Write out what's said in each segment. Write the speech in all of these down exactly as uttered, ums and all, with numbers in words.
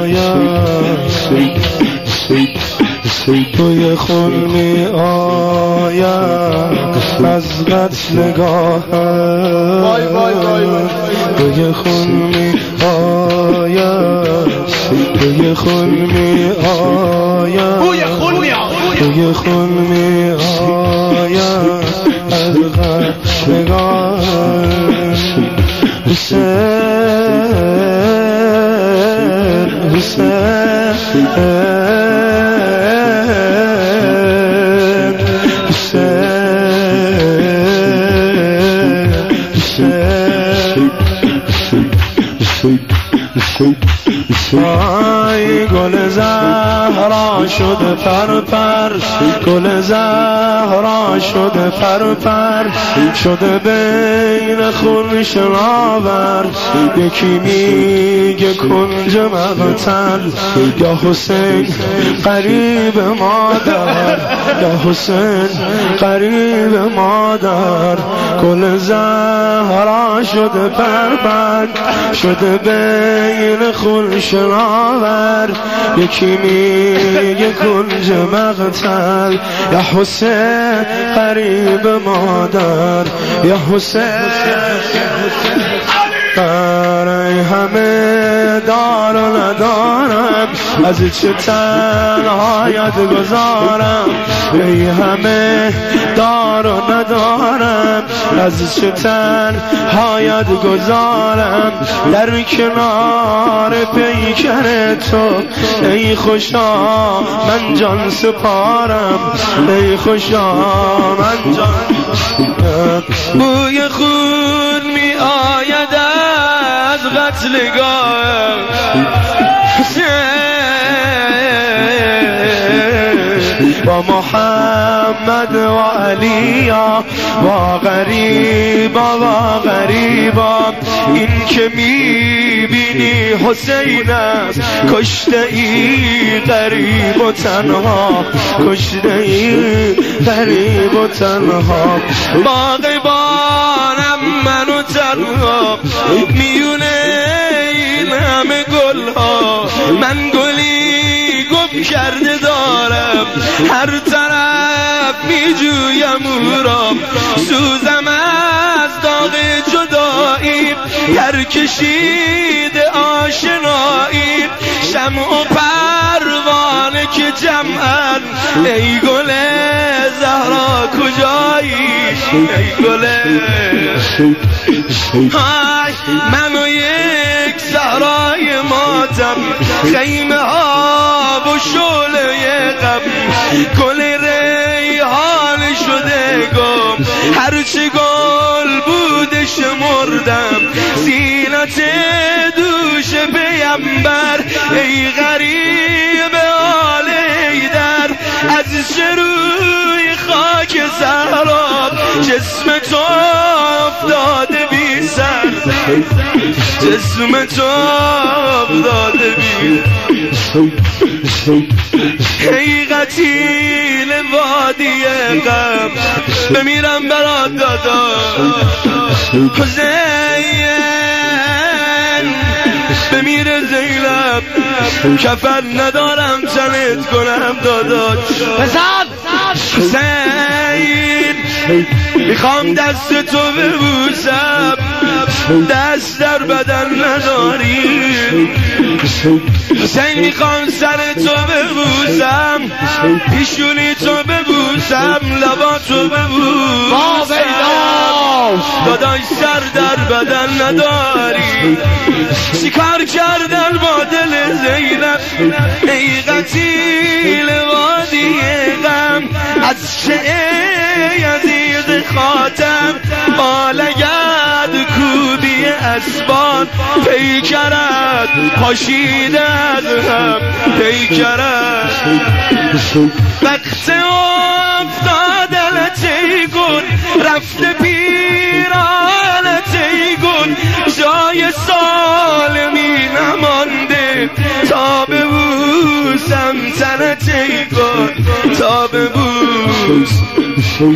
آید توی خون می آید از قتل نگاهم توی خون می آید توی خون می آید توی خون می آید از قتل نگاهم حسین حسین آی گل زهرا شده پر پر گل زهرا شده پر پر شده بین خون شناور یکی میگه کنج مقتل یا حسین قریب مادر یا حسین قریب مادر گل زهرا شده پر پر شده بین خون شناور یکی میگه کنج مقتل یا حسین قریب مادر یا حسین برای همه دار و ندارم از چه تنهایت گذارم ای همه دار و ندارم از چه تنهایت گذارم در کنار پیکر تو ای خوشا من جان سپارم ای خوشا من جان بوی خون می آید از قتلگاه با محمد و علیا با غریبا و غریبا این که میبینی حسین است کشته ای غریب و تنها کشته ای غریب و تنها باغبانم منو تنها میونه این همه گل ها من گلی گم کرده دارم هر طرف میجویم او را سوزم از داغ جدایی در کشید آشنایی شمع و پروانه که جمعن ای گل زهرا کجایی ای گل های منو یک صحرای ماتم خیمه ها و شعله غم گل ریحان شده گم هرچی گل بوده شمردم زینت دوش پیمبر ای غریب آل حیدر از شروی خاک زهرا جسم تو افتاده بی سر جسم تو افتاده بی ای قتیل وادی غم بمیرم برات دادا حسین بمیره زینب کفن ندارم تنت کنم داداش حسین میخوام دست تو ببوسم دست در بدن نداری حسین میخوام سر تو ببوسم پیشونی تو ببوسم لبا تو ببوسم داداش سر در بدن نداری چیکار کردن با دل زینب ای قتیل وادی غم از چه یزید خاتم با لگد کوبی اسبان پیکرت پاشیده از هم پیکرت وقت افتادنت ای گل رفته پیرانت ای گل جای سالمی نمانده تا ببوسم تنت ای گل تا ببوس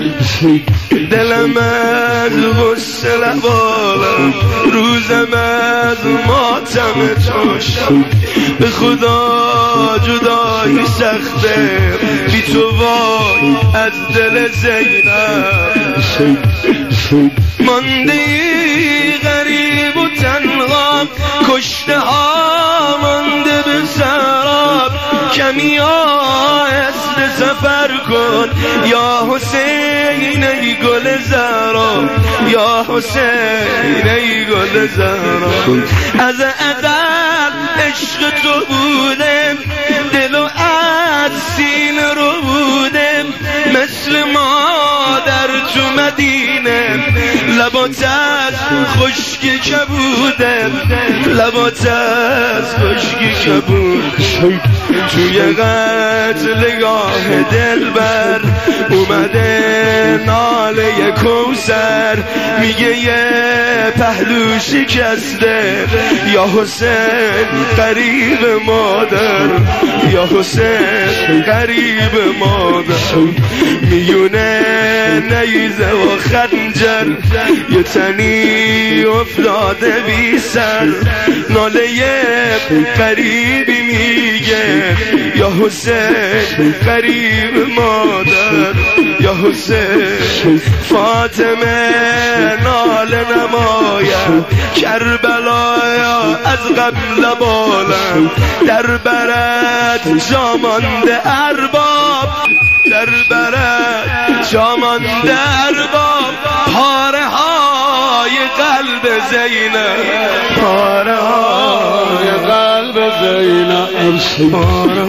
دلم از غصه لبالم، روزم از ماتم تو شب. به خدا جدایی سخته بی تو وای از دل زینب. مانده غریب و تنها، کشته ها مانده به سراب. کمی آهسته سفر کن یا حسین ای گل زهرا، یا حسین ای گل زهرا. از ازل عشق تو بودم، دل و از سینه رو بودم، مثل مادر تو مدینه. لبات از خشکی که بودم، لبات از خشکی که بودم. توی قتلگاه دلبر اومده ناله کوثر، میگه یه پهلو شکسته یا حسین قریب مادر، یا حسین قریب مادر. میونه نیزه و خنجر یه تنی افتاده بی سر، ناله قریبی میگه یا حسین قریب مادر، یا حسین. فاطمه ناله نماید کربلایا از قبل بالم، در برد جامانده ارباب، در برد جامانده ارباب. پاره های قلب زینب، پاره های قلب زینب، پاره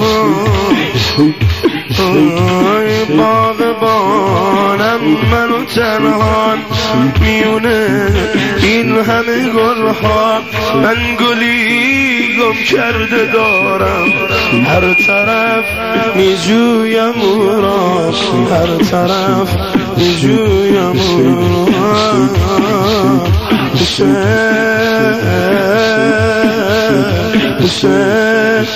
های باغبانم منو تنها میونه این همه گلها. من گلی گم کرده دارم، هر طرف میجویم او را، هر طرف میجویم او را. حسین حسین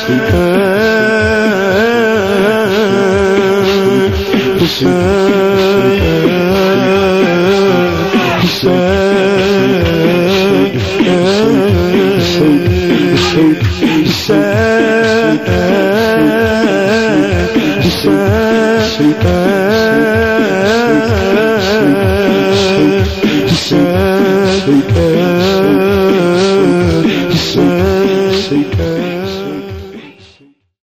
حسین